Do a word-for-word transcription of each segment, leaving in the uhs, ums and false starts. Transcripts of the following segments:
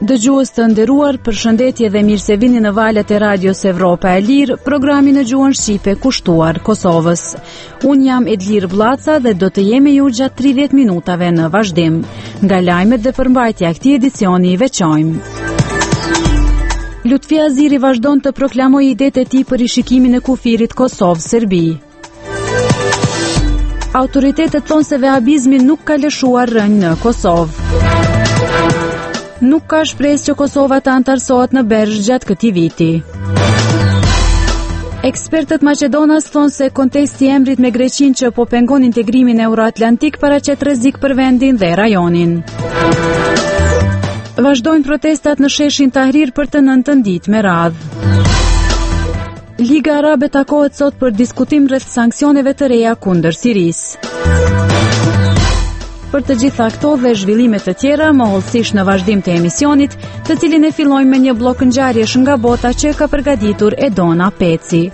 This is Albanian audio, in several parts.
Dëgjues të nderuar, përshëndetje dhe mirë se vini në valët e Radios Evropa e Lirë, programin në gjuhën shqipe kushtuar Kosovës. Unë jam Edlir Blaca dhe do të jemi ju gjatë tridhjetë minutave në vazhdim. Nga lajmet dhe përmbajtja e këtij edicioni i veçojmë. Lutfi Aziri vazhdon të proklamojë idetë e tij për rishikimin e kufirit Kosovë-Serbi. Autoritetet thonë se vehabizmi nuk ka lëshuar rënë në Kosovë. Nuk ka shpresë që Kosova të antarësohet në Bergj gjatë këtij viti. Ekspertët Maqedonas thonë se kontesti i emrit me Greqinë që po pengon integrimin euroatlantik paraqet rrezik për vendin dhe rajonin. Vazhdojnë protestat në sheshin Tahrir për të nëntën ditë me radhë. Liga Arabe takohet sot për diskutim rreth sanksioneve të reja kundër Sirisë. Për të gjitha këto dhe zhvillime të tjera, më hollësisht në vazhdim të emisionit, të cilin e fillojmë me një blok ngjarjesh nga bota që ka përgatitur Edona Peci.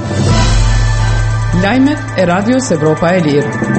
Lajmet e Radios Evropa e Lirë.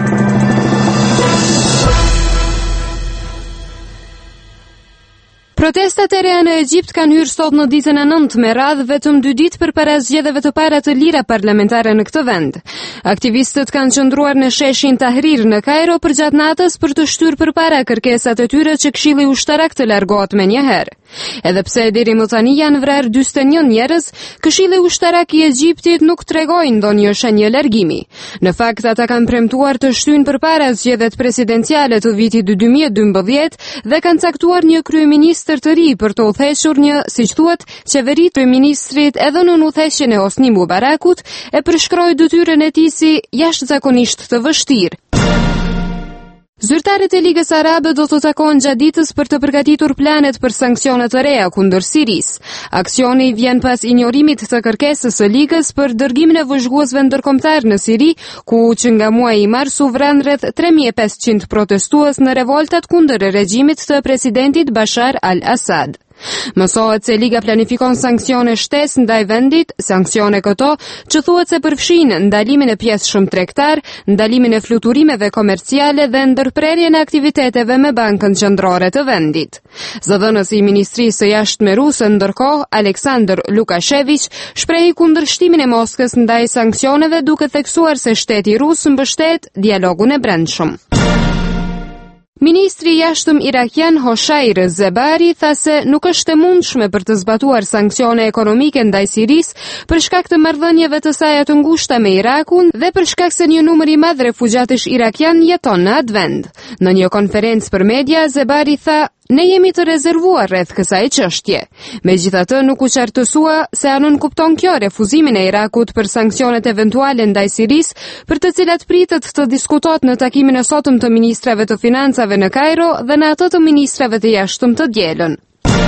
Protestat e reja në Egjipt kanë hyrë sot në ditën e nëntë me radhë vetëm dy ditë përpara zgjedhjeve të para të lira parlamentare në këtë vend. Aktivistët kanë qëndruar në sheshin Tahrir në Kairo përgjatë natës për të shtyrë përpara kërkesat e tyre që Këshilli Ushtarak të largohet menjëherë. Edhe pse deri më tani janë vrarë dyzet e një njerëz, Këshilli Ushtarak i Egjiptit nuk tregoi ndonjë shenjë largimi. Në fakt, ata kanë premtuar të shtyjnë përpara zgjedhjet presidenciale të vitit dy mijë e dymbëdhjetë dhe kanë caktuar një kryeministër të ri për të udhëhequr një, siç thuhet, qeveri të ministrit edhe në udhëheqjen e Hosni Mubarakut e përshkroi detyrën e tij si jashtëzakonisht të vështirë. Zyrtarët e Ligës Arabe do të takohen gjatë ditës për të përgatitur planet për sanksionet të reja kundër Sirisë. Aksioni vjen pas injorimit të kërkesës së Ligës për dërgimin e vëzhguesve ndërkombëtar në Siri, ku që nga muaji i mars u vran rreth tre mijë e pesëqind protestues në revoltat kundër regjimit të presidentit Bashar al-Assad. Mësohet se Liga planifikon sanksione shtesë ndaj vendit, sanksione këto që thuhet se përfshin ndalimin e pjesëshëm tregtar, ndalimin e fluturimeve komerciale dhe ndërprerjen e aktiviteteve me Bankën Qendrore të vendit. Zëdhënësi i Ministrisë së Jashtme ruse ndërkohë, Aleksandr Lukashevich, shprehi kundërshtimin e Moskës ndaj sanksioneve duke theksuar se shteti rus mbështet dialogun e brendshëm. Ministri i jashtëm irakian Hoshair Zebari tha se nuk është e mundshme për të zbatuar sanksione ekonomike ndaj Sirisë për shkak të marrëdhënieve të saj të ngushta me Irakun dhe për shkak se një numër i madh refugjatësh irakian jeton në atë vend. Në një konferencë për media, Zebari tha: "Ne jemi të rezervuar rreth kësaj çështje." Megjithatë, nuk u qartësua se a nën kupton kjo refuzimin e Irakut për sanksionet eventuale ndaj Sirisë, për të cilat pritet të diskutohet në takimin e sotëm të ministrave të financave në Kairo dhe në atë të ministrave të jashtëm të dielën.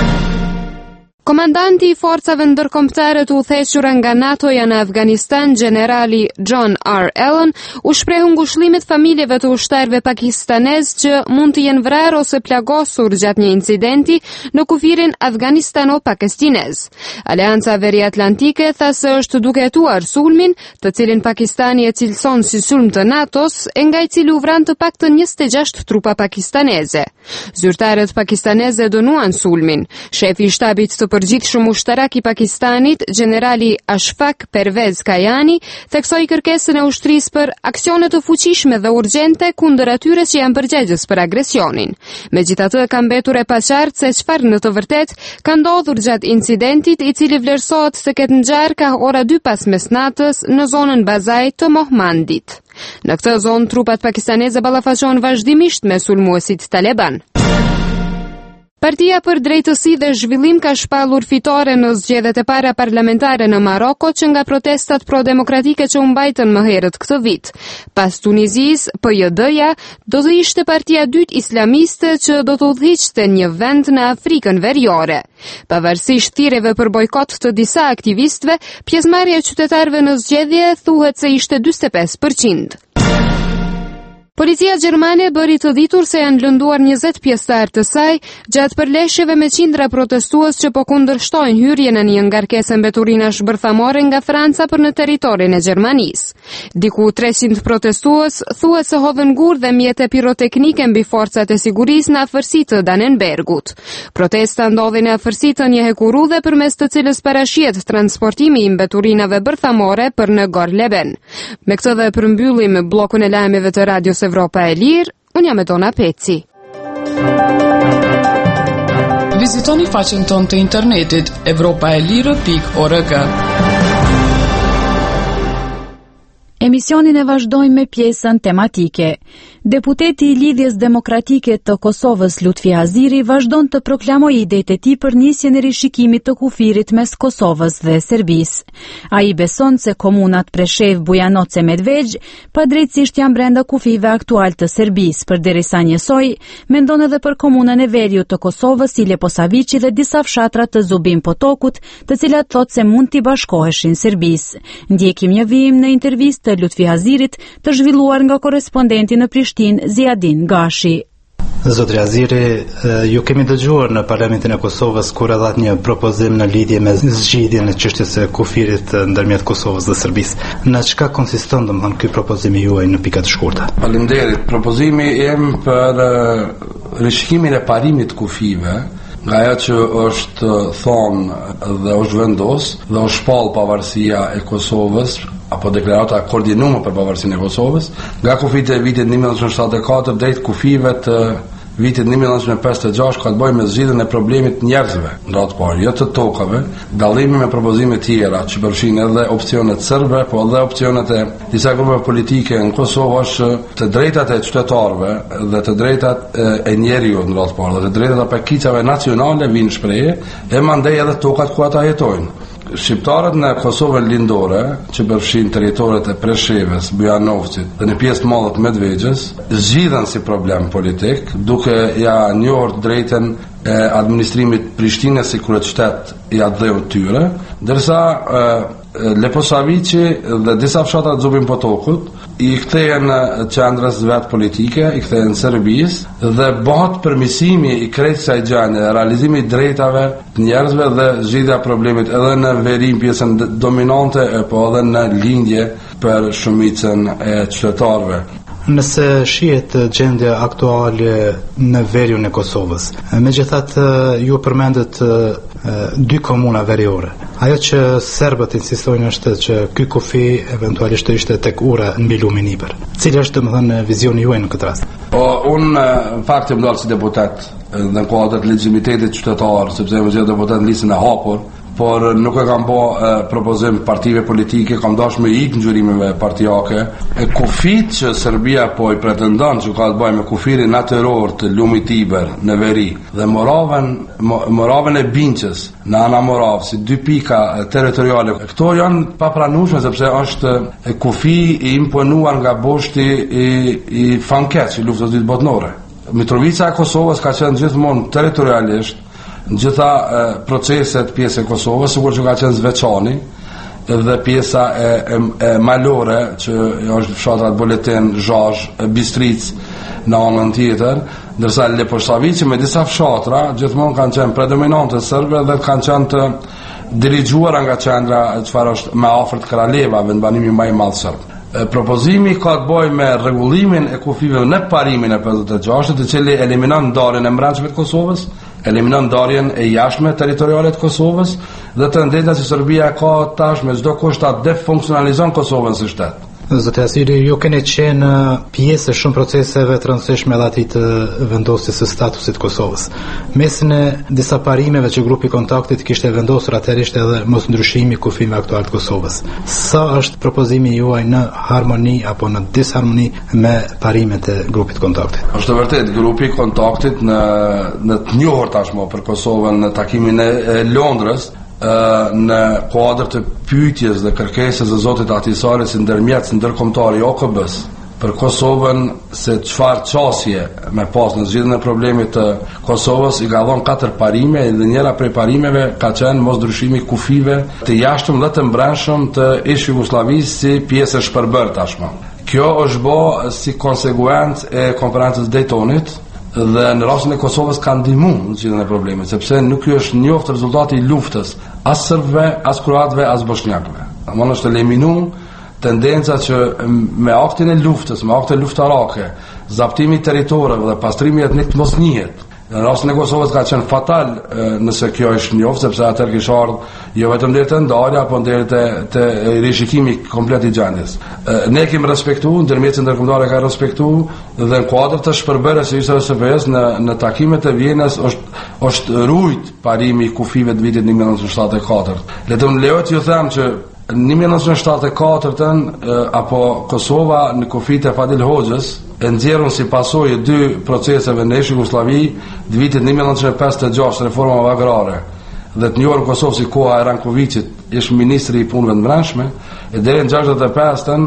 Komandanti i forcave ndërkombëtare të udhëhequra nga NATO-ja në Afganistan, generali John R. Allen, u shprehu ngushëllimit familjeve të ushtarëve pakistanez që mund të jenë vrarë ose plagosur gjatë një incidenti në kufirin afganistano-pakistinez. Aleanca Veriatlantike tha se është duke hetuar sulmin, të cilin Pakistani e cilëson si sulm të NATO-s, e nga i cili u vran të paktën njëzet e gjashtë trupa pakistaneze. Zyrtarët pakistaneze dënuan sulmin. Shefi i shtabit të përgjithshëm ushtarak i Pakistanit, generali Ashfaq Pervez Kayani, theksoi kërkesën e ushtrisë për aksione të fuqishme dhe urgjente kundër atyre që janë përgjegjës për agresionin. Megjithatë, ka mbetur e paqartë se çfarë në të vërtetë ka ndodhur gjatë incidentit, i cili vlerësohet se ketë ngjarë ka ora dy pas mesnatës në zonën Bazaj të Mohmandit. Në këtë zonë, trupat pakistaneze ballafaqohen vazhdimisht me sulmuesit Taliban. Partia për Drejtësi dhe Zhvillim ka shpallur fitore në zgjedhjet e para parlamentare në Maroko që nga protestat pro-demokratike që u mbajtën më herët këtë vit. Pas Tunizisë, P J D-ja do të ishte partia e dytë islamiste që do të udhëhiqte një vend në Afrikën Veriore. Pavarësisht thirrjeve për bojkot të disa aktivistëve, pjesëmarrja e qytetarëve në zgjedhje thuhet se ishte njëzet e pesë përqind. Policia gjermane bëri të ditur se janë lënduar njëzet pjesëtar të saj gjatë përleshjeve me qindra protestues që po kundërshtojnë hyrjen e një ngarkese mbeturinash bërthamore nga Franca për në territorin e Gjermanisë. Diku treqind protestues thuhet se hodhën gur dhe mjete piroteknike mbi forcat e sigurisë në afërsitë të Dannenbergut. Protesta ndodhi në afërsitë të një hekurudhe përmes të cilës parashihet transportimi i mbeturinave bërthamore për në Gorleben. Me këtë dhe përmbyllim bllokun e lajmeve të Radios Evropa e Lirë, unë jam Edona Peci. Vizitoni faqen tonë të internetit evropaelire pikë org. Emisionin e vazhdojmë me pjesën tematike. Deputeti i Lidhjes Demokratike të Kosovës Lutfi Haziri vazhdon të proklamojë idetë e tij për nisjen e rishikimit të kufirit mes Kosovës dhe Serbisë. Ai beson se komunat Preshev, Bujanoce, Medvegj padrejtisht janë brenda kufive aktual të Serbisë, përderisa njësoj mendon edhe për komunën e Veriut të Kosovës, si Leposaviçi dhe disa fshatra të Zubin Potokut, të cilat thotë se mund t'i bashkoheshin Serbisë. Ndjekim një vijim në intervistë të Lutfi Hazirit të zhvilluar nga korrespondenti në Prishtinë Ziadin Gashi. Zotri Haziri, ju kemi dëgjuar në Parlamentin e Kosovës kur dhat një propozim në lidhje me zgjidhjen e çështjes së kufirit ndërmjet Kosovës dhe Serbisë. Në çka konsiston domethënë ky propozim i juaj në pika të shkurta? Faleminderit. Propozimi im për rishikimin e parimit të kufive, nga ajo që është thonë dhe është vendos dhe është shpall pavarësia e Kosovës apo deklarata koordinuar për pavarësinë e Kosovës, nga kufit e vitit një mijë nëntëqind shtatëdhjetë e katër drejt kufive të vitit një mijë nëntëqind pesëdhjetë e gjashtë, ka të bëjë me zgjidhjen e problemit njerëzve, në radhë parë, jo të tokave, dallimi me propozime tjera që përfshin edhe opsionet serbe, po edhe opsionet e disa grupeve politike në Kosovë, është të drejtat e qytetarëve dhe të drejtat e njeriut, në radhë parë, dhe të drejtat e pakicave nacionale vinë shprehje, e mandej edhe tokat ku ata jetojnë. Shqiptarët në Kosovën lindore, që përfshin territoret e Preshevës, Bujanovcit dhe në pjesë të madhe të Medvegjës, zgjidhen si problem politik, duke ja njohur drejtën e administrimit Prishtinës si kryeqytet i atdheut tyre, ndërsa Leposaviçi dhe disa fshatra të Zubin Potokut i kthehen qendrës vet politike, i kthehen Serbisë dhe bëhet përmirësimi i krejt kësaj gjendje, realizimi i drejtave të njerëzve dhe zgjidhja e problemit edhe në veri pjesën dominante, po edhe në lindje për shumicën e qytetarëve. Nëse shihet gjendja aktuale në veriun e Kosovës, megjithatë ju përmendët dy komuna veriore. Ajo që serbët insistojnë është që ky kufi eventualisht të ishte tek ura mbi lumin Iber. Cili është domethënë vizioni juaj në këtë rast? Po unë në fakt jam dalë si deputet në kuadër të legitimitetit qytetar, sepse jam gjithë deputet në listën e hapur, por nuk e kam bë propozim partive politike, kam dashur me ik ngjyrimeve partijake. E kufit që Serbia po i pretendon që ka të bëjë me kufirin natyror të lumit Iber në veri dhe Moravën, Moravën e Binqës në Ana Moravë, si dy pika territoriale. Këto janë papranueshme sepse është e kufi i imponuar nga boshti i, i Fankeq, i luftës së dytë botërore. Mitrovica e Kosovës ka qenë gjithmonë territorialisht në gjitha e, proceset pjesë e Kosovës, sikur që ka qenë Zveçani dhe pjesa e, e, e malore që është fshatrat Boletin, Zhazh, Bistric në anën tjetër, ndërsa Leposaviçi me disa fshatra gjithmonë kanë qenë predominante serbe dhe kanë qenë të dirigjuara nga qendra çfarë është më afër të Kralevave, në banimi më i madh serb. Propozimi ka të bëjë me rregullimin e kufive në parimin e pesëdhjetë e gjashtë, i cili eliminon ndarjen e brendshme të Kosovës, eliminon ndarjen e jashtme territoriale të Kosovës dhe tendenca që Serbia ka tash me çdo kusht ta defunksionalizon Kosovën si shtet. Zotë Haziri, ju keni qenë pjesë e shumë proceseve të rëndësishme edhe atij të vendosjes së statusit të Kosovës. Mesin e disa parimeve që grupi kontaktit kishte vendosur atëherë ishte edhe mos ndryshimi i kufimeve aktual të Kosovës. Sa është propozimi juaj në harmoni apo në disharmoni me parimet e grupit kontaktit? Është vërtet grupi kontaktit në në të njohur tashmë për Kosovën në takimin e Londrës, në kuadër të pyetjes dhe kërkesës së zotit Ahtisari si ndërmjetës ndërkombëtar i O K B-s për Kosovën, se çfarë çështje me pas në zgjidhjen e problemit të Kosovës, i ka dhënë katër parime dhe njëra prej parimeve ka qenë mosndryshimi i kufive të jashtëm dhe të brendshëm të ish Jugosllavisë si pjesë e shpërbër tashmë. Kjo është bë si konsekuencë e konferencës Daytonit dhe në rastin e Kosovës ka ndihmuar në zgjidhjen e problemit, sepse nuk është njoftë rezultati i luftës as serbëve, as kroatëve, as bosnjakëve. Domthonë është eliminuar tendenca që me aktin e luftës, me akte luftarake, zaptimi i territoreve dhe pastrimi etnik të mos njihet. Në rastin e Kosovës ka qenë fatal e, nëse kjo është njoft, sepse atëherë kishte ardhur jo vetëm deri te ndarja, por deri te te rishikimi komplet i gjendjes. E, ne kemi respektuar, ndërmjetësi ndërkombëtare ka respektuar dhe në kuadër të shpërberjes së S V S në në takimet e Vienës është është rujt parimi i kufive të vitit një mijë nëntëqind shtatëdhjetë e katër. Le të më lejohet ju them që në një mijë nëntëqind shtatëdhjetë e katër apo Kosova në kufit e Fadil Hoxhës e nxjerrën si pasojë dy proceseve në Jugosllavi të vitit një mijë nëntëqind e pesëdhjetë e gjashtë, reforma agrare dhe të njohur Kosovë si koha e Rankovicit, ishte ministri i punëve të brendshme, e deri në gjashtëdhjetë e pesën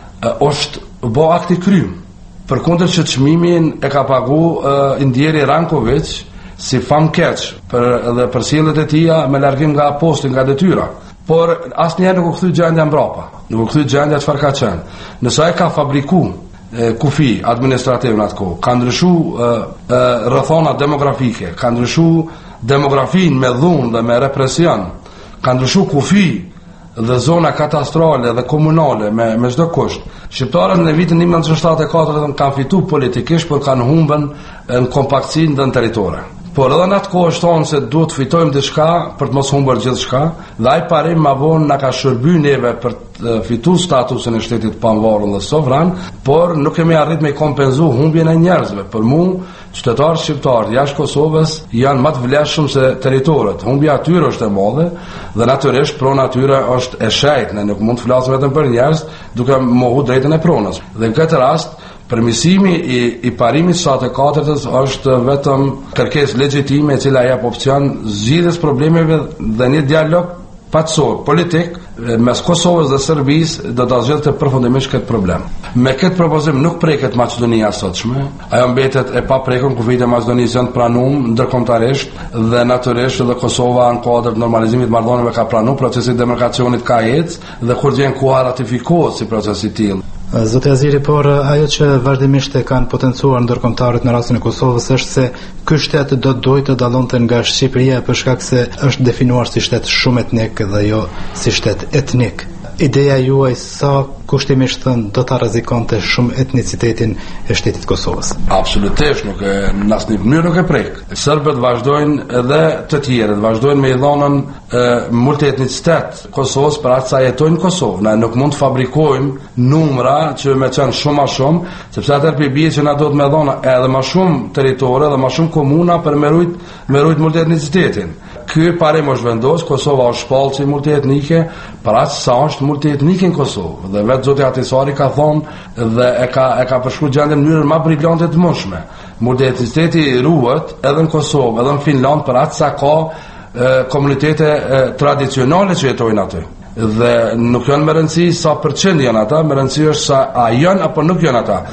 është bë akti krym. Përkundër që çmimin e ka pagu uh, Indjeri Rankovic si famkeq për edhe për sjelljet e tija me largim nga posti, nga detyra. Por asnjëherë nuk u kthy gjendja mbrapa. Nuk u kthy gjendja çfarë ka qenë. Nëse ai ka fabriku e, kufi administrativ në atë kohë, ka ndryshuar rrethona demografike, ka ndryshuar demografin me dhunë dhe me represion, ka ndryshuar kufi dhe zona katastrale dhe komunale me me çdo kusht. Shqiptarët në vitin një mijë nëntëqind shtatëdhjetë e katër kanë fituar politikisht, por kanë humbën në kompaktësinë dhe në territore. Por edhe në atë kohë është thonë se duhet të fitojmë diçka për të mos humbur gjithçka, dhe ai parim ma vonë na ka shërby neve për të fituar statusin e shtetit pavarur dhe sovran, por nuk kemi arritur me kompenzu humbjen e njerëzve. Për mua, qytetarët shqiptarë jashtë Kosovës janë më të vlefshëm se territorët. Humbja atyre është e madhe dhe natyrisht prona atyre është e shejtë, ne nuk mund të flasim vetëm për njerëz duke mohu drejtën e pronës. Dhe në këtë rast permisimi i, i parimit shtatëdhjetë e katërt është vetëm kërkesë legjitime e cila jep opsion zgjidhjes problemeve dhe një dialog paçor politik mes Kosovës dhe Serbisë do ta zgjidhte përfundimisht këtë problem. Me këtë propozim nuk preket Maqedonia sotshme, ajo mbetet e paprekur, kufijtë e Maqedonisë janë të pranuar ndërkombëtarisht dhe natyrisht edhe Kosova në kuadër të normalizimit të marrëdhënieve ka pranuar, procesi i demarkacionit ka ecë dhe kur vjen koha ratifikohet si proces i tillë. Zoti Aziri, por ajo që vazhdimisht e kanë potencuar ndërkombëtarët në rastin e Kosovës është se ky shtet do të dojë të dallonte nga Shqipëria për shkak se është definuar si shtet shumë etnik dhe jo si shtet etnik. Ideja juaj sa kushtimisht thënë do ta rrezikonte shumë etnicitetin e shtetit Kosovës? Absolutisht nuk e në asnjë mënyrë nuk e prek. Serbët vazhdojnë edhe të tjerët vazhdojnë me i dhonën multietnicitet Kosovës për atë sa jetojnë në Kosovë. Ne nuk mund të fabrikojmë numra që me qenë shumë ma shumë, sepse atëherë për bie që na do të me dhona edhe ma shumë territore dhe ma shumë komuna për me rujt, me rujt multietnicitetin. Ky parim është vendos, Kosova është shpallë si multietnike, për atë sa është multietnike në Kosovë. Dhe vetë zoti Atisari ka thonë dhe e ka e ka përshkruar gjendjen në mënyrë më brillante të mundshme. Multietniciteti ruhet edhe në Kosovë, edhe në Finland për atë sa ka e, komunitete e, tradicionale që jetojnë aty. Dhe nuk janë më rëndësi sa përqind janë ata, më rëndësi është sa a janë apo nuk janë ata.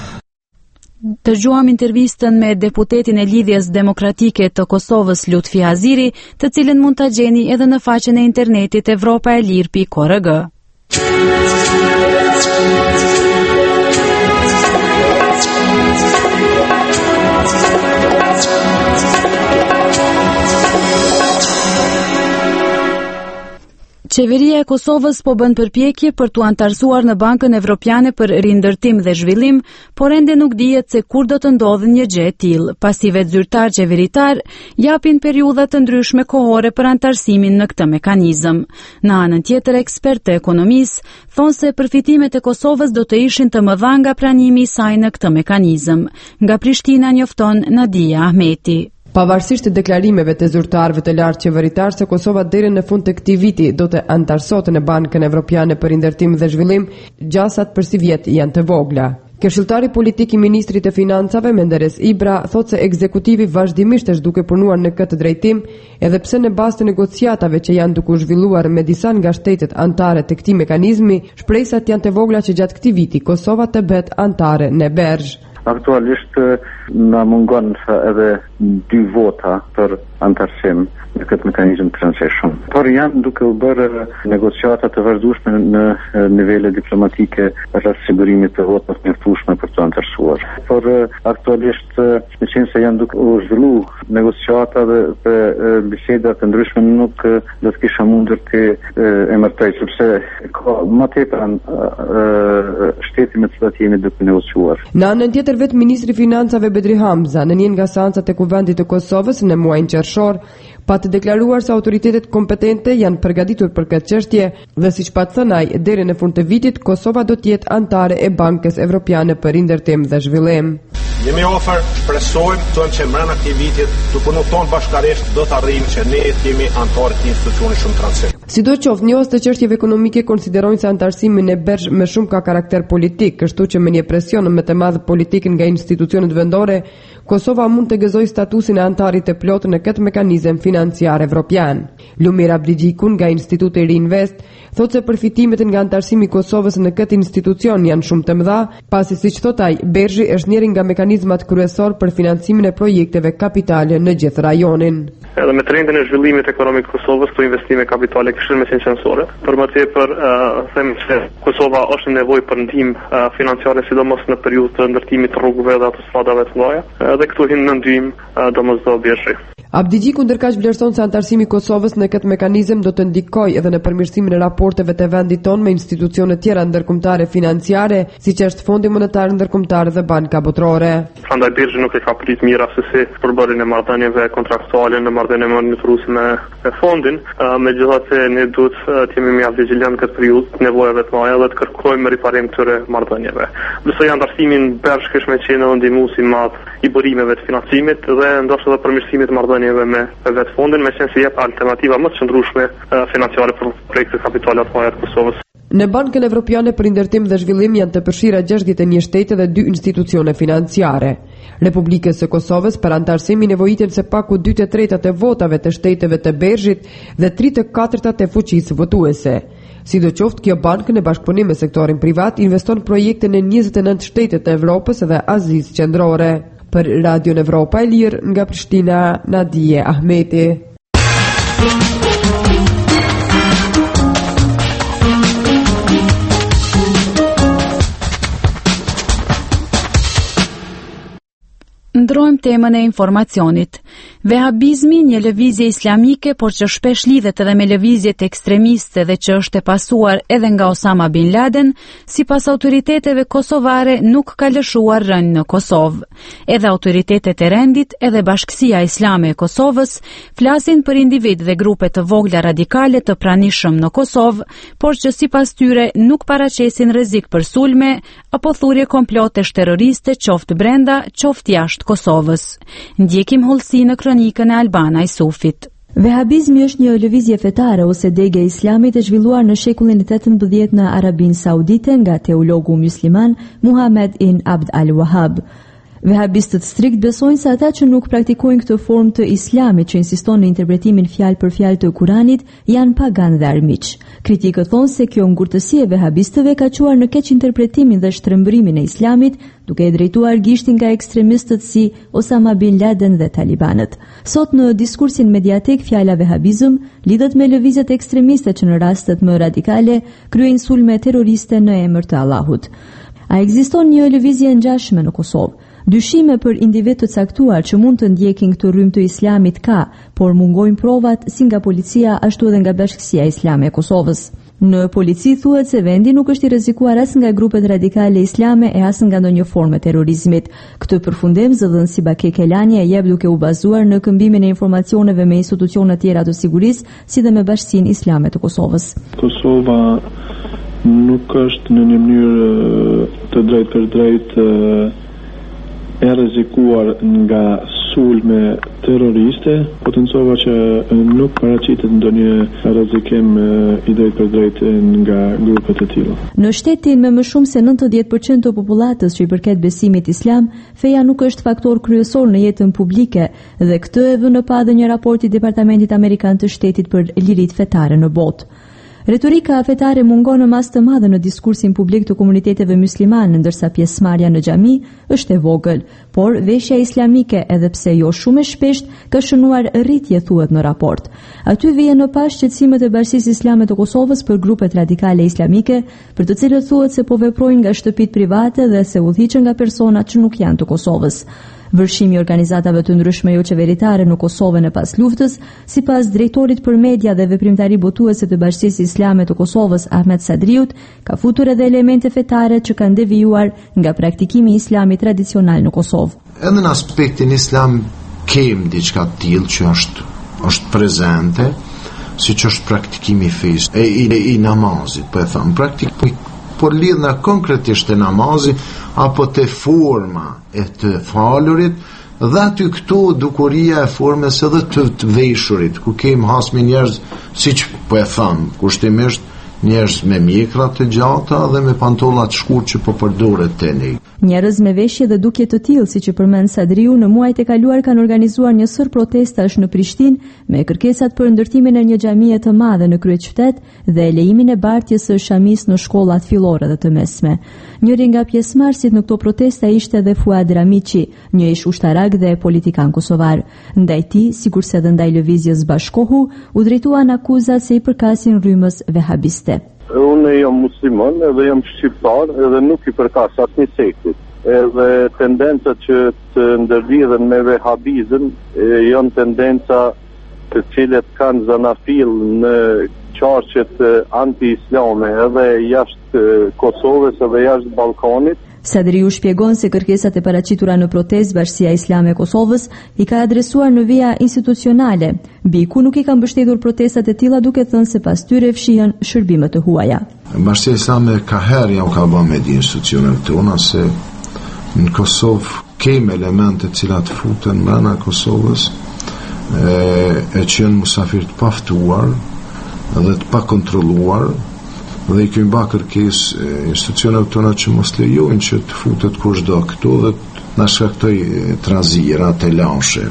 Dëgjuam intervistën me deputetin e Lidhjes Demokratike të Kosovës Lutfi Aziri, të cilën mund ta gjeni edhe në faqen e internetit evropaelir pikë org. Qeveria e Kosovës po bën përpjekje për t'u antarësuar në Bankën Evropiane për Rindërtim dhe Zhvillim, por ende nuk dihet se kur do të ndodhë një gjë e tillë, pasi vetë zyrtar qeveritar japin periudha të ndryshme kohore për antarësimin në këtë mekanizëm. Në anën tjetër, ekspertë e ekonomisë thonë se përfitimet e Kosovës do të ishin të mëdha nga pranimi i saj në këtë mekanizëm. Nga Prishtina njofton Nadia Ahmeti. Pavarësisht të deklarimeve të zyrtarëve të lartë qeveritar se Kosova deri në fund të këtij viti do të antarësohet në Bankën Evropiane për Rindërtim dhe Zhvillim, gjasat për si vjet janë të vogla. Këshilltari politik i ministrit të financave Menderes Ibra thotë se ekzekutivi vazhdimisht është duke punuar në këtë drejtim, edhe pse në bazë të negociatave që janë duke u zhvilluar me disa nga shtetet anëtare të këtij mekanizmi, shpresat janë të vogla që gjatë këtij viti Kosova të bëhet anëtare në Berg. Aktualisht na mungon edhe dy vota për antarësim në këtë mekanizëm të rëndësishëm. Por janë duke u bërë negociata të vazhdueshme në nivele diplomatike rreth sigurimit të votave të mjaftueshme për të antarësuar. Por aktualisht në qenë se janë duke u zhvillu negociata dhe, dhe biseda të ndryshme nuk do të kisha mundur të emërtoj, sepse ka më tepër shteti me të cilat jemi duke negociuar. Në anën tjetër, vetë ministri i Financave Bedri Hamza në një nga seancat e Kuvendit të Kosovës në muajin qershor pa të deklaruar se autoritetet kompetente janë përgatitur për këtë çështje dhe siç pa thënë ai, deri në fund të vitit Kosova do të jetë anëtare e Bankës Evropiane për Rindërtim dhe Zhvillim. Jemi ofër, shpresojmë tonë që mbrana këtij vitit të punon tonë bashkërisht do të arrijmë që ne jemi anëtarë të institucionit shumë të rëndësishëm. Sidoqoftë, njohës të çështjeve ekonomike konsiderojnë se antarësimi në Bergj më shumë ka karakter politik, kështu që me një presion më të madh politik nga institucionet vendore, Kosova mund të gëzojë statusin e antarit të plotë në këtë mekanizëm financiar evropian. Lumira Brigjikun nga Instituti Reinvest thotë se përfitimet nga antarësimi i Kosovës në këtë institucion janë shumë të mëdha, pasi siç thot ai, Bergji është njëri nga mekanizmat kryesor për financimin e projekteve kapitale në gjithë rajonin. Edhe me trendin e zhvillimit ekonomik të Kosovës, këto investime kapitale kishin me qenësore. Për më tepër, uh, them se Kosova është në nevojë për ndihmë uh, financiare, sidomos në periudhë të ndërtimit të rrugëve dhe autostradave të mëdha, edhe këtu hin në ndihmë uh, domosdoshmë Bergji. Abdigjiku ndërkaq vlerëson se antarësimi i Kosovës në këtë mekanizëm do të ndikojë edhe në përmirësimin e raporteve të vendit tonë me institucione të tjera ndërkombëtare financiare, siç është Fondi Monetar Ndërkombëtar dhe Banka Botërore. Prandaj Bergji nuk e ka prit mira se si përbërjen e marrëdhënieve kontraktuale në marrëdhënie monitoruese me, me fondin, uh, megjithatë ne duhet uh, të jemi mjaft vigjilent këtë periudhë të nevojave të mëdha dhe të kërkojmë riparim këtyre marrëdhënieve. Ndërsa antarësimi në Bergj kish me qenë ndihmuesi i madh i burimeve të financimit dhe ndoshta edhe përmirësimit të marrëdhënieve me vetë fondin, me qenë se jep alternativa më të qëndrueshme uh, financiare për projekte kapitale të mëdha të Kosovës. Në Bankën Evropiane për Rindërtim dhe Zhvillim janë të përfshira gjashtëdhjetë e një shtete dhe dy institucione financiare. Republikës së Kosovës për antarësim nevojiten se paku dy të tretat e votave të shteteve të Bergjit dhe tre të katërtat e fuqisë votuese. Sidoqoftë, kjo bankë në bashkëpunim me sektorin privat investon projekte në njëzet e nëntë shtete të Evropës dhe Azisë Qendrore. Për Radio Evropa e Lirë nga Prishtina, Nadije Ahmeti. Ndrojmë temën e informacionit. Vehabizmi, një lëvizje islamike, por që shpesh lidhet edhe me lëvizjet ekstremiste dhe që është e pasuar edhe nga Osama Bin Laden, sipas autoriteteve kosovare nuk ka lëshuar rënë në Kosovë. Edhe autoritetet e rendit, edhe Bashkësia Islame e Kosovës flasin për individ dhe grupe të vogla radikale të pranishëm në Kosovë, por që sipas tyre nuk paraqesin rrezik për sulme apo thurje komplotesh terroriste qoftë brenda, qoftë jashtë Kosovës. Ndjekim hollësi në kronikën e Albana Isufit. Vehabizmi është një lëvizje fetare ose degë e islamit e zhvilluar në shekullin e tetëmbëdhjetë në Arabinë Saudite nga teologu musliman Muhammad ibn Abd al-Wahhab. Vehabistët strikt besojnë se ata që nuk praktikojnë këtë formë të islamit që insiston në interpretimin fjalë për fjalë të Kuranit janë pagan dhe armiq. Kritikët thonë se kjo ngurtësi e vehabistëve ka çuar në keq interpretimin dhe shtrembërimin e islamit, duke e drejtuar gishtin nga ekstremistët si Osama Bin Laden dhe talibanët. Sot në diskursin mediatik fjala vehabizëm lidhet me lëvizjet ekstremiste që në rastet më radikale kryejnë sulme terroriste në emër të Allahut. A ekziston një lëvizje ngjashme në Kosovë? Dyshime për individ të caktuar që mund të ndjekin këtë rrymë të islamit ka, por mungojnë provat si nga policia ashtu edhe nga Bashkësia Islame e Kosovës. Në polici thuhet se vendi nuk është i rrezikuar as nga grupet radikale islame e as nga ndonjë formë terrorizmit. Këtë përfundim zëdhënësi Bake Kelani e jep duke u bazuar në këmbimin e informacioneve me institucione tjera të sigurisë, si dhe me Bashkinë Islame të Kosovës. Kosova nuk është në një mënyrë të drejtë për drejtë e rrezikuar nga sulme terroriste, potencova që nuk paraqitet ndonjë rrezikim i drejtë për drejtë nga grupet e tilla. Në shtetin me më shumë se nëntëdhjetë përqind të popullatës që i përket besimit islam, feja nuk është faktor kryesor në jetën publike dhe këtë e vënë në pa dhe një raport i Departamentit Amerikan të Shtetit për lirit fetare në botë. Retorika fetare mungon në masë të madhe në diskursin publik të komuniteteve muslimane, ndërsa pjesëmarrja në xhami është e vogël, por veshja islamike, edhe pse jo shumë e shpesht, ka shënuar rritje thuhet në raport. Aty vjen në pas shqetësimet e Bashkisë Islame të Kosovës për grupet radikale islamike, për të cilët thuhet se po veprojnë nga shtëpitë private dhe se udhëhiqen nga persona që nuk janë të Kosovës. Vërshimi i organizatave të ndryshme jo qeveritare në Kosovën e pas luftës, sipas drejtorit për media dhe veprimtari botuese të Bashkisë Islame të Kosovës Ahmet Sadriut, ka futur edhe elemente fetare që kanë devijuar nga praktikimi i islamit tradicional në Kosovë. Edhe në aspektin islam kem diçka të tillë që është është prezente, siç është praktikimi i fesë e i, i namazit, po e them, praktik por lidhna konkretisht e namazit apo të forma e të falurit, dhe aty këtu dukuria e formës edhe të, të veshurit, ku kem hasmi njerëz, siç po e them, kushtimisht njerëz me mjekra të gjata dhe me pantolla të shkurtë që po përdoret tani. Njerëz me veshje dhe dukje të tillë, siç e përmend Sadriu, në muajt e kaluar kanë organizuar një sër protestash në Prishtinë me kërkesat për ndërtimin e një xhamie të madhe në kryeqytet dhe lejimin e bartjes së shamis në shkollat fillore dhe të mesme. Njëri nga pjesëmarrësit në këto protesta ishte edhe Fuad Ramiqi, një ish ushtarak dhe politikan kosovar. Ndaj tij, sikurse edhe ndaj lëvizjes Bashkohu, u drejtuan akuzat se i përkasin rrymës vehabiste. Unë jam musliman edhe jam shqiptar edhe nuk i përkas asnjë sektit. Edhe tendencat që të ndërlidhen me vehabizëm janë tendenca të cilët kanë zanafil në qarqet anti-islame edhe jashtë Kosovës edhe jashtë Ballkanit. Sadriu shpjegon se kërkesat e paraqitura në protestë Bashkia Islame e Kosovës i ka adresuar në vija institucionale. Biku nuk i ka mbështetur protestat e tilla duke thënë se pas tyre fshihen shërbime të huaja. Bashkia Islame ka herë ja u ka bërë me di institucionet tona se në Kosovë kemi elemente të cilat futen brenda Kosovës e, e që janë musafir të paftuar dhe të pa kontrolluar, dhe i kemi ba kërkes institucionet tona që mos lejojnë që të futet kushdo këtu dhe na shkaktoj trazira, të lashe.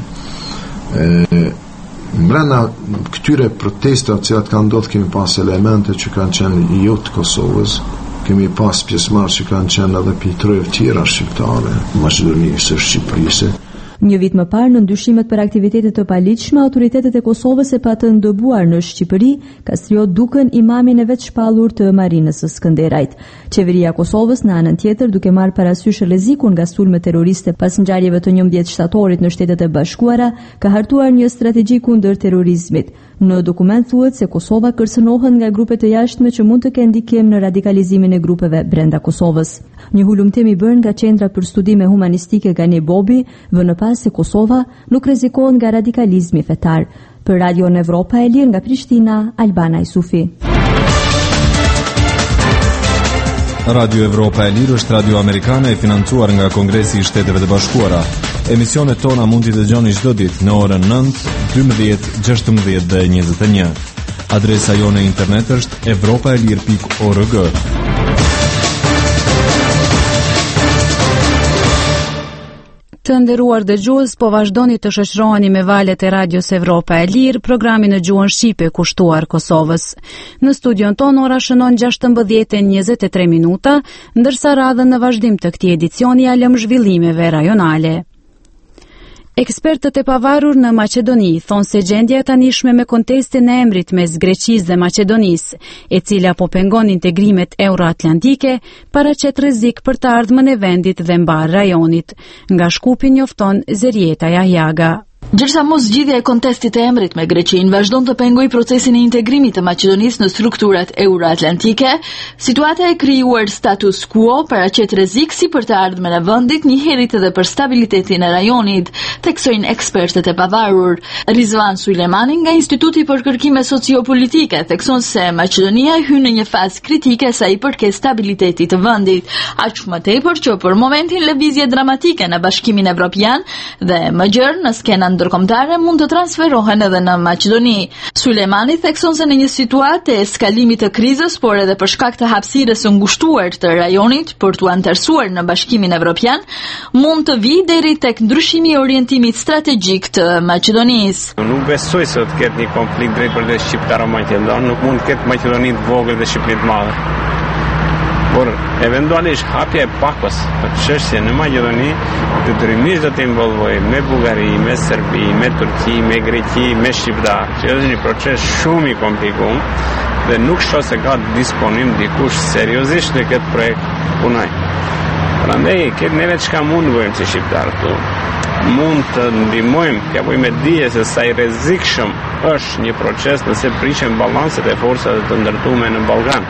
Mbrana këtyre protestat që kanë ndodhur kemi pas elemente që kanë qenë jo të Kosovës, kemi pas pjesëmarrës që kanë qenë edhe pitrojë tjera shqiptare, Maqedonisë, Shqipërisë. Një vit më parë, në ndyshimet për aktivitetet të paligjshme, autoritetet e Kosovës e pa të ndëbuar në Shqipëri, kastriot dukën imamin e vetë shpallur të Marinës së Skënderajt. Qeveria e Kosovës, në anën tjetër, duke marrë parasysh rrezikun nga sulme terroriste pas ngjarjeve të njëmbëdhjetë shtatorit në Shtetet e Bashkuara, ka hartuar një strategji kundër terrorizmit. Në dokument thuhet se Kosova kërcënohet nga grupe të jashtme që mund të kenë ndikim në radikalizimin e grupeve brenda Kosovës. Një hulumtim i bërë nga Qendra për Studime Humanistike Gani Bobi vënë pas se Kosova nuk rrezikohet nga radikalizmi fetar. Për Radio Evropa e Lirë nga Prishtina, Albana Isufi. Radio Evropa e Lirë është radio amerikane e financuar nga Kongresi i Shteteve të Bashkuara. Emisionet tona mund t'i dëgjoni çdo ditë në orën nëntë, dymbëdhjetë, gjashtëmbëdhjetë dhe njëzet e një. Adresa jone internet është evropaelir pikë org. Të nderuar dëgjues, po vazhdoni të shoqëroheni me valët e Radios Evropa e Lirë, programin në gjuhën shqipe kushtuar Kosovës. Në studion ton ora shënon gjashtëmbëdhjetë e njëzet e tre minuta, ndërsa radhën në vazhdim të këtij edicioni ja lëm zhvillimeve rajonale. Ekspertët e pavarur në Maqedoni thonë se gjendja e tanishme me kontestin e emrit mes Greqisë dhe Maqedonisë, e cila po pengon integrimet euroatlantike, paraqet rrezik për të ardhmen e vendit dhe mbar rajonit. Nga Shkupi njofton Zerieta Jahjaga. Gjërsa mos zgjidhja e kontestit e emrit me Greqinë vazhdon të pengoj procesin e integrimit të Maqedonisë në strukturat euroatlantike, situata e krijuar status quo paraqet rrezik si për të ardhmen e vendit, njëherët edhe për stabilitetin e rajonit, theksojnë ekspertët e pavarur. Rizvan Sulejmani nga Instituti për Kërkime Sociopolitike thekson se Maqedonia hyn në një fazë kritike sa i përket stabilitetit të vendit, aq më tepër që për momentin lëvizje dramatike në Bashkimin Evropian dhe më gjerë në skenën ndërkombëtare mund të transferohen edhe në Maqedoni. Sulejmani thekson se në një situatë e eskalimit të krizës, por edhe për shkak të hapësirës së ngushtuar të rajonit për t'u anëtarësuar në Bashkimin Evropian, mund të vijë deri tek ndryshimi i orientimit strategjik të Maqedonisë. Nuk besoj se të ketë një konflikt drejt për drejt shqiptaro-maqedon, nuk mund të ketë Maqedoni të vogël dhe Shqipëri të madhe. Por eventualisht hapja e pakos për çështje në Maqedoni detyrimisht do të involvojë me Bullgari, me Serbi, me Turqi, me Greqi, me Shqiptar, që është një proces shumë i komplikuar dhe nuk shoh se ka disponim dikush seriozisht në këtë projekt punoj. Prandaj këtë neve çka mund të bëjmë si shqiptar këtu. Mund të ndihmojmë, t'ja bëjmë dije se sa i rrezikshëm është një proces nëse prishen balanset e forcave të ndërtuara në Ballkan.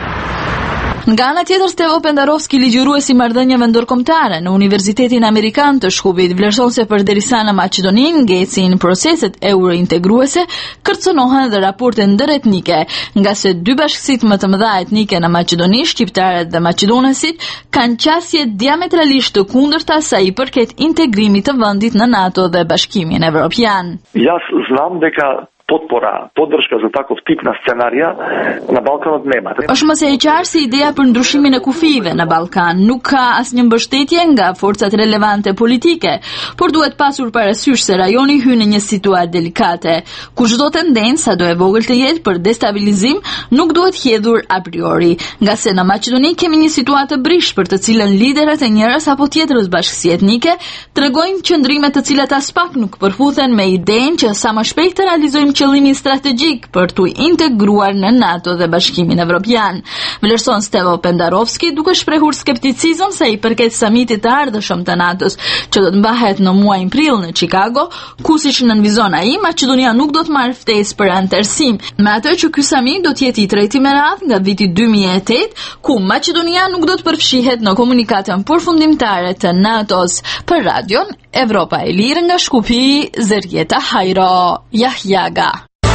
Nga ana tjetër, Stevo Pendarovski, ligjërues i marrëdhënieve ndërkombëtare në Universitetin Amerikan të Shkupit, vlerëson se përderisa në Maqedoni ngecin proceset eurointegruese, kërcënohen dhe raporte ndëretnike, nga se dy bashkësitë më të mëdha etnike në Maqedoni, shqiptarët dhe maqedonesit, kanë qasje diametralisht të kundërta sa i përket integrimit të vendit në NATO dhe Bashkimin Evropian. Јас знам дека potpora, podrška za takav tip na scenarija na Ballkanit nema. Është më së e qartë se ideja për ndryshimin e kufive në Ballkan nuk ka asnjë mbështetje nga forcat relevante politike, por duhet pasur parasysh se rajoni hyn në një situatë delikate, ku çdo tendencë, sado e vogël të jetë, për destabilizim nuk duhet hedhur a priori, nga se në Maqedoni kemi një situatë të brish për të cilën liderët e njërës apo tjetrës bashkësi etnike tregojnë qëndrime të cilat as pak nuk përputhen me idenë që sa më shpejt të realizojmë qëllimin strategjik për t'u integruar në NATO dhe Bashkimin Evropian. Vlerëson Stevo Pendarovski, duke shprehur skepticizëm sa i përket samitit të ardhshëm të NATO-s, që do të mbahet në muajin prill në Chicago, ku siç nënvizon ai, Maqedonia nuk do të marrë ftesë për anëtarësim, me atë që ky samit do të jetë i treti me radhë nga viti dy mijë e tetë, ku Maqedonia nuk do të përfshihet në komunikatën përfundimtare të NATO-s. Për radion Evropa e Lirë nga Shkupi, Zerjeta Hajro, Jahjaga.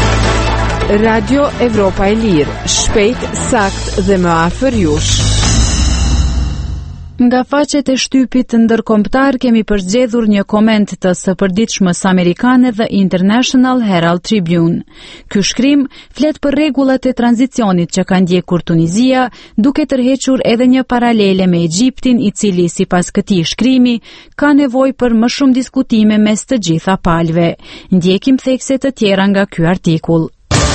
Radio Evropa e Lirë, shpejt, sakt dhe më afër jush. Nga faqet e shtypit ndërkombëtar kemi përzgjedhur një koment të së përditshmës amerikane The International Herald Tribune. Ky shkrim flet për rregullat e tranzicionit që ka ndjekur Tunizia, duke tërhequr edhe një paralele me Egjiptin, i cili sipas këtij shkrimi ka nevojë për më shumë diskutime mes të gjitha palëve. Ndjekim thekse të tjera nga ky artikull.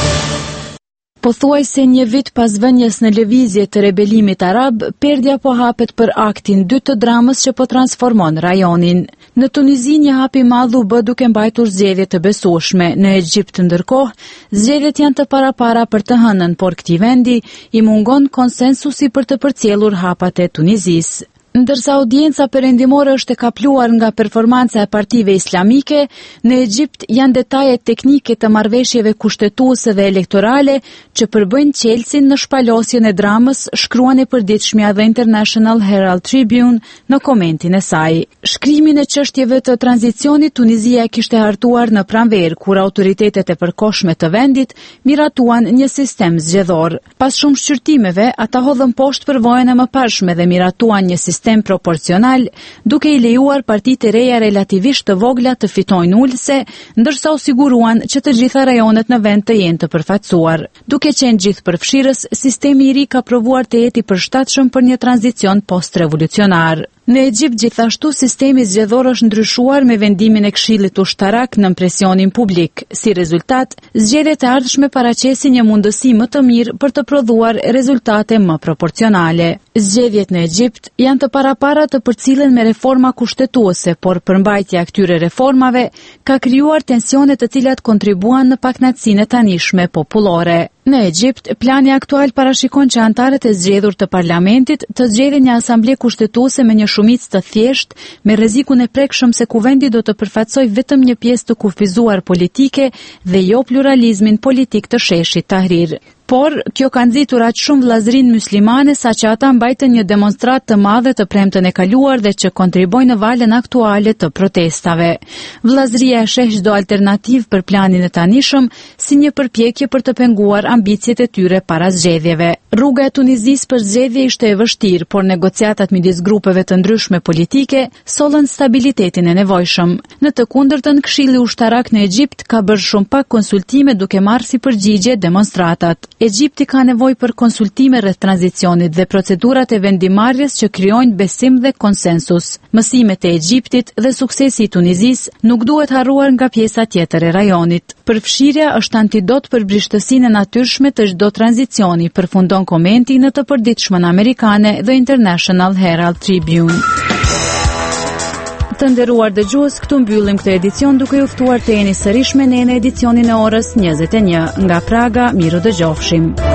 Pothuajse një vit pas vënjes në lëvizje të rebelimit arab, perdja po hapet për aktin dy të dramës që po transformon rajonin. Në Tunizi një hap i madh u bë duke mbajtur zgjedhje të besueshme. Në Egjipt ndërkohë, zgjedhjet janë të parapara për të hënën, por këtij vendi i mungon konsensusi për të përcjellur hapat e Tunizisë. Ndërsa audienca perëndimore është e kapluar nga performanca e partive islamike, në Egjipt janë detajet teknike të marrëveshjeve kushtetuese dhe elektorale që përbëjnë qelsin në shpalosjen e dramës, shkruan e përditshmja The International Herald Tribune në komentin e saj. Shkrimin e çështjeve të tranzicionit Tunizia kishte hartuar në pranverë, kur autoritetet e përkohshme të vendit miratuan një sistem zgjedhor. Pas shumë shqyrtimeve, ata hodhën poshtë përvojën e mëparshme dhe miratuan një sistem sistem proporcional, duke i lejuar partitë e reja relativisht të vogla të fitojnë ulëse, ndërsa u siguruan që të gjitha rajonet në vend të jenë të përfaqësuar. Duke qenë gjithë përfshirës, sistemi i ri ka provuar të jetë i përshtatshëm për një tranzicion post-revolucionar. Në Egjipt gjithashtu sistemi zgjedhor është ndryshuar me vendimin e Këshillit Ushtarak në presionin publik. Si rezultat, zgjedhjet e ardhshme paraqesin një mundësi më të mirë për të prodhuar rezultate më proporcionale. Zgjedhjet në Egjipt janë të parapara të përcillen me reforma kushtetuese, por përmbajtja e këtyre reformave ka krijuar tensione të cilat kontribuan në pakënaqësinë e tanishme popullore. Në Egjipt, plani aktual parashikon që antarët e zgjedhur të parlamentit të zgjedhin një asamble kushtetuese me një shumicë të thjeshtë, me rrezikun e prekshëm se kuvendi do të përfaqësojë vetëm një pjesë të kufizuar politike dhe jo pluralizmin politik të sheshit Tahrir. Por kjo ka nxitur aq shumë vllazërinë myslimane saqë ata mbajtën një demonstratë të madhe të premtën e kaluar dhe që kontribojnë në valën aktuale të protestave. Vllazëria sheh çdo alternativë për planin e tanishëm si një përpjekje për të penguar ambicjet e tyre para zgjedhjeve. Rruga e Tunizisë për zgjedhje ishte e vështirë, por negociatat midis grupeve të ndryshme politike sollën stabilitetin e nevojshëm. Në të kundërtën, Këshilli Ushtarak në Egjipt ka bërë shumë pak konsultime duke marrë si përgjigje demonstratat. Egjipti ka nevojë për konsultime rreth tranzicionit dhe procedurat e vendimarrjes që krijojnë besim dhe konsensus. Mësimet e Egjiptit dhe suksesi i Tunizisë nuk duhet harruar nga pjesa tjetër e rajonit. Përfshirja është antidot për brishtësinë e natyrshme të çdo tranzicioni, përfundon komenti në të përditshmen amerikane The International Herald Tribune. Të nderuar dëgjues, këtu mbyllim këtë edicion duke ju ftuar të jeni sërish me ne në edicionin e orës njëzet e një. Nga Praga, miru dëgjofshim.